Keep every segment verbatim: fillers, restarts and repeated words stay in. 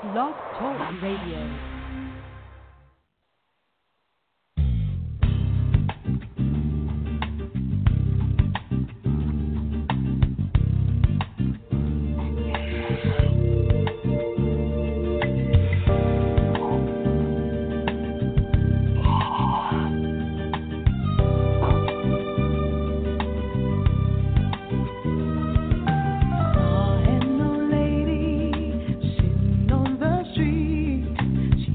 Blog Talk Radio. Saw an old lady sitting on the street. She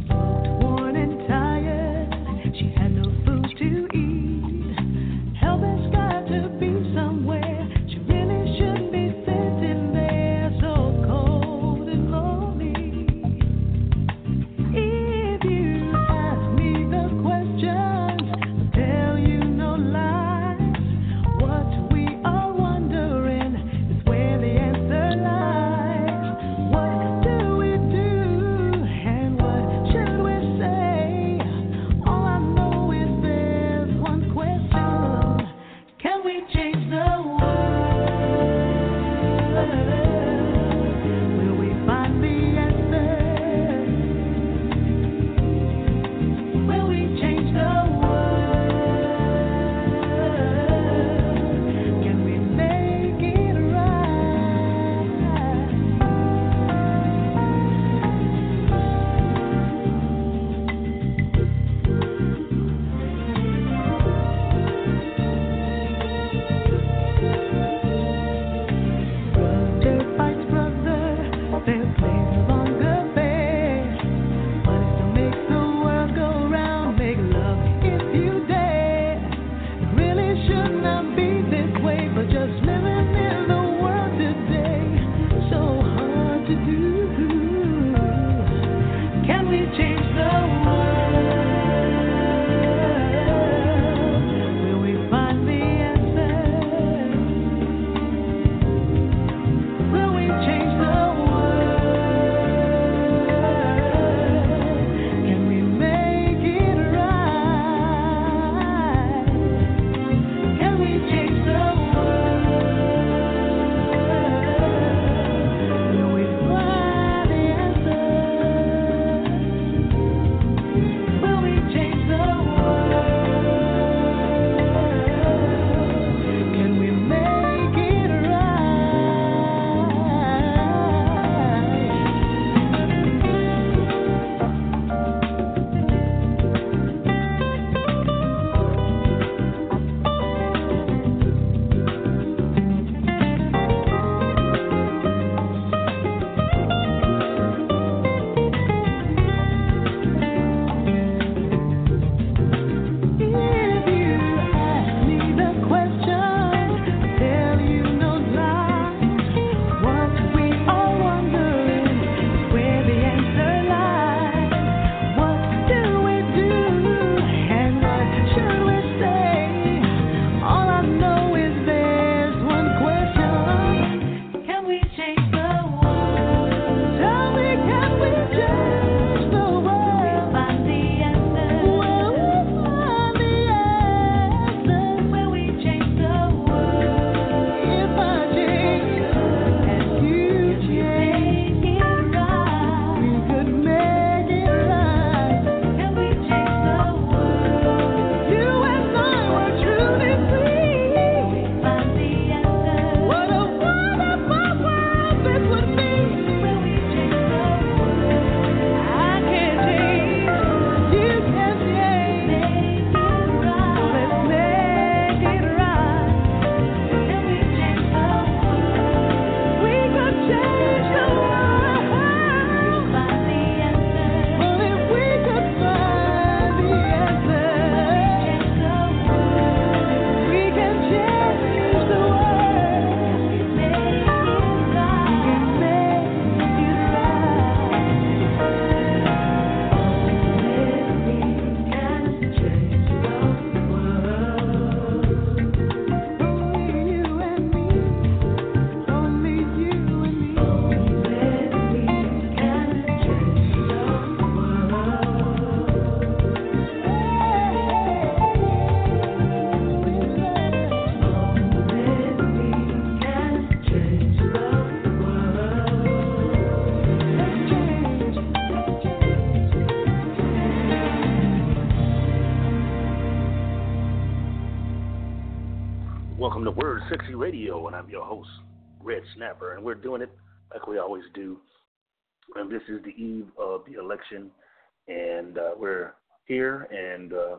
welcome to Word Sexy Radio, and I'm your host, Red Snapper, and we're doing it like we always do. And this is the eve of the election, and uh, we're here, and uh,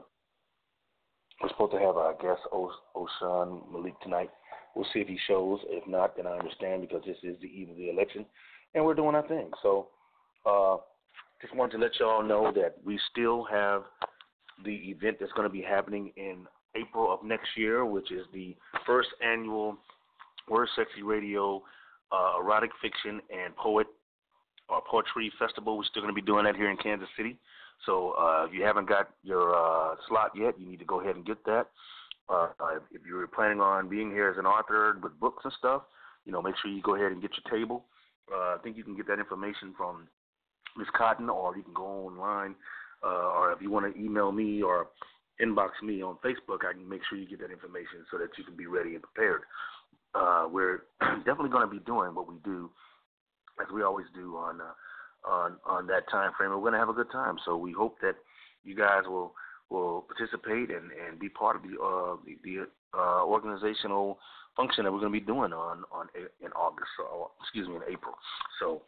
we're supposed to have our guest, o- Oshan Malik, tonight. We'll see if he shows. If not, then I understand, because this is the eve of the election, and we're doing our thing. So uh, just wanted to let you all know that we still have the event that's going to be happening in April of next year, which is the first annual Word Sexy Radio uh, Erotic Fiction and Poet or Poetry Festival. We're still going to be doing that here in Kansas City. So uh, if you haven't got your uh, slot yet, you need to go ahead and get that. Uh, if you're planning on being here as an author with books and stuff, you know, make sure you go ahead and get your table. Uh, I think you can get that information from Miz Cotton, or you can go online, uh, or if you want to email me or inbox me on Facebook, I can make sure you get that information so that you can be ready and prepared. Uh, we're definitely going to be doing what we do, as we always do on uh, on on that time frame. We're going to have a good time, so we hope that you guys will will participate and, and be part of the uh, the, the uh, organizational function that we're going to be doing on on in August, or excuse me, in April. So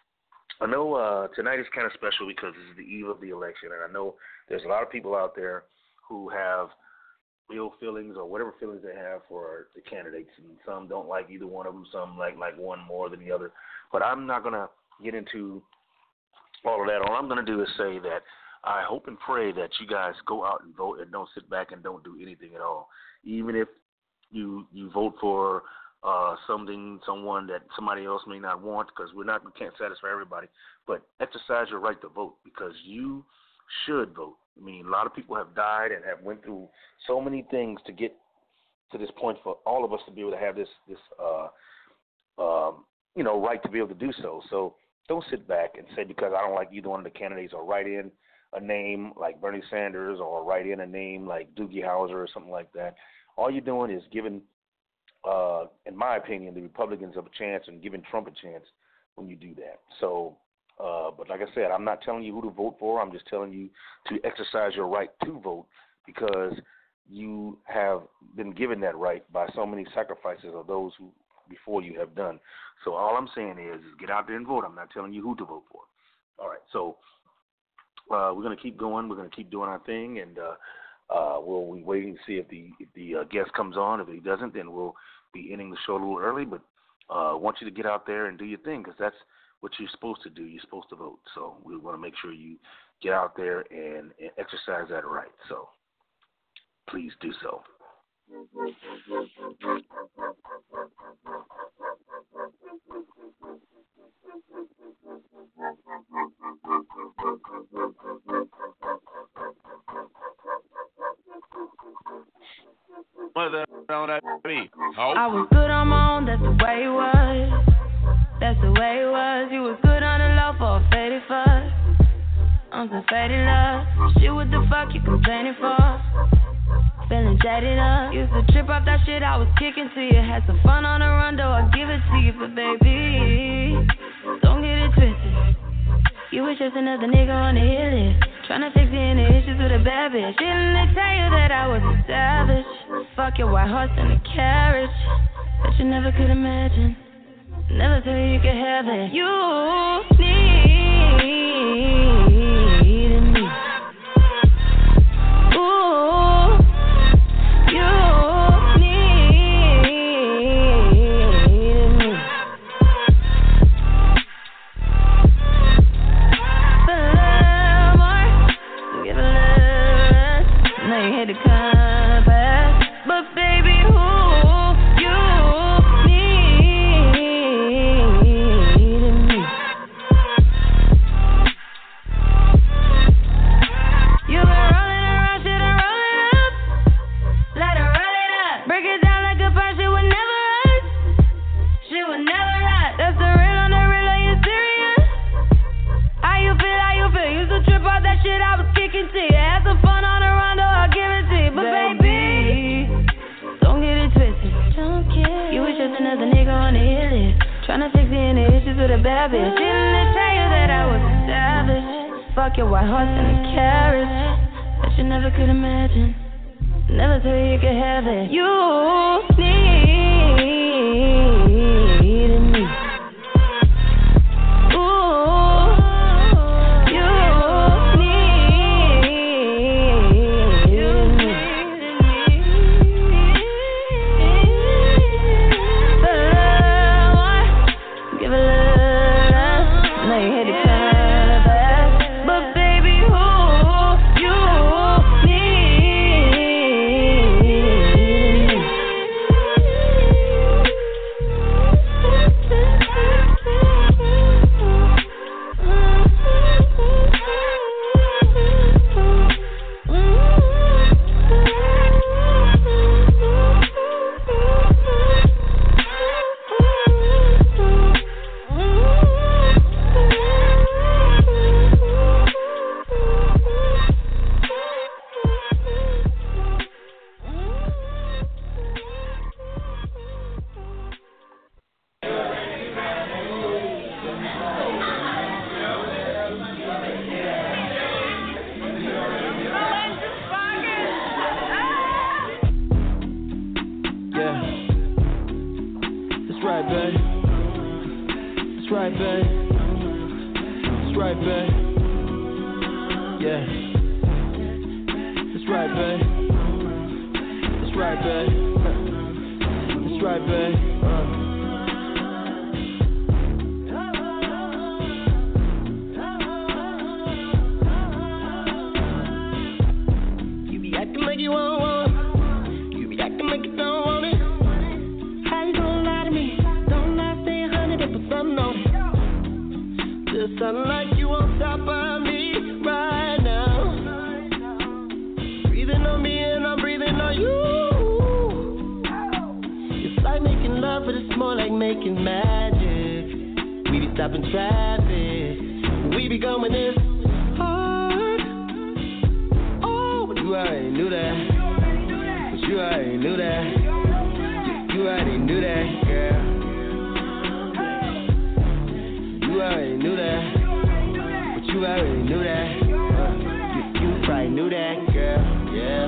I know uh, tonight is kind of special because this is the eve of the election, and I know there's a lot of people out there who have ill feelings or whatever feelings they have for the candidates, and some don't like either one of them, some like like one more than the other. But I'm not going to get into all of that. All I'm going to do is say that I hope and pray that you guys go out and vote and don't sit back and don't do anything at all. Even if you you vote for uh, something, someone that somebody else may not want, because we're not, we can't satisfy everybody. But exercise your right to vote, because you should vote. I mean, a lot of people have died and have went through so many things to get to this point for all of us to be able to have this this uh, um, you know right to be able to do so. So don't sit back and say, because I don't like either one of the candidates, or write in a name like Bernie Sanders, or write in a name like Doogie Howser or something like that. All you're doing is giving, uh, in my opinion, the Republicans a chance and giving Trump a chance when you do that. So, uh, but like I said, I'm not telling you who to vote for. I'm just telling you to exercise your right to vote, because you have been given that right by so many sacrifices of those who before you have done. So all I'm saying is, is get out there and vote. I'm not telling you who to vote for. All right, so uh, we're going to keep going. We're going to keep doing our thing, and uh, uh, we'll be waiting to see if the if the uh, guest comes on. If he doesn't, then we'll be ending the show a little early. But uh, I want you to get out there and do your thing, because that's what you're supposed to do. You're supposed to vote. So we want to make sure you get out there and, and exercise that right. So please do so. Mother on that beat. I was good on my own, that's the way it was. That's the way it was. You was good on the low for a faded fuck. On some faded love. Shit, what the fuck you complaining for? Feeling jaded up. Used to trip off that shit I was kicking to you. Had some fun on the run, though I give it to you. But baby, don't get it twisted. You was just another nigga on the hit list, tryna fix any issues with a bad bitch. Didn't they tell you that I was a savage? Fuck your white horse and a carriage, but you never could imagine. Never thought you could have it. You needed me. Ooh, you needed me. For a little more, give a little less. Now you hit the compass, but baby, who you needed me. You been rolling around, shit, I'm rolling up. Let her roll it up. Break it down like a punch, shit would never rust. Shit would never rust. That's the real on the real, are you serious? How you feel, how you feel? Used to trip off that shit I was kicking to you. Had some fun on the run, though I'll give it to you. But baby, don't get it twisted. Don't get you was just another nigga on the hit list, tryna fix any issues with a bad bitch. Didn't they tell you that I was a savage? Fuck your white horse and a carriage, but you never could imagine. Never thought you could have it. You need right, babe. Yeah. That's right, babe. That's right, babe. That's right, babe. Uh. You be acting like you want one. You be acting like you don't want it. How you gonna lie to me? Don't lie, stay a hundred and put something on it. Just sound like you won't stop by me right now. Breathing on me and I'm breathing on you. It's like making love, but it's more like making magic. We be stopping traffic. We be going this hard. Oh, but you already knew that. But you already knew that. You, you already knew that, girl. You already knew that. But you already knew that. Uh, you, you probably knew that, girl. Yeah.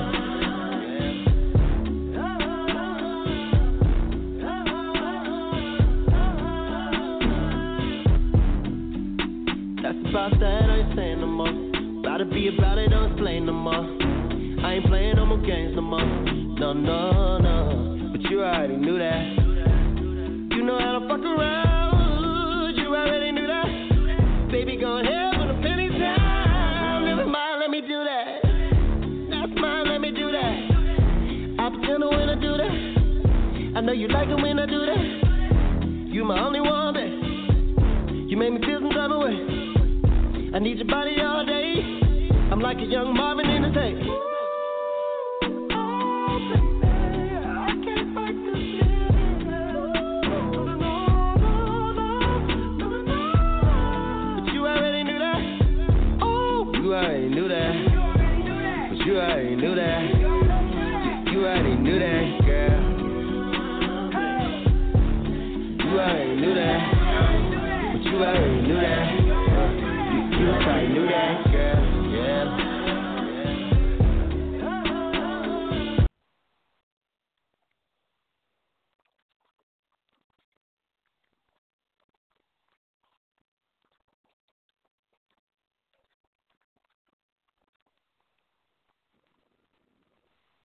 That's about that, I ain't saying no more. About to be about it, don't explain no more. I ain't playing no more games no more. No, no, no. But you already knew that. You know how to fuck around. You already knew that. Baby, go ahead with a penny time. Never mind, let me do that. That's mine, let me do that. I pretend to when I do that. I know you like it when I do that. You my only one, babe. You make me feel some type of way. I need your body all day. I'm like a young Marvin in the tape. But you already knew that. Oh, you already knew that. But you already knew that.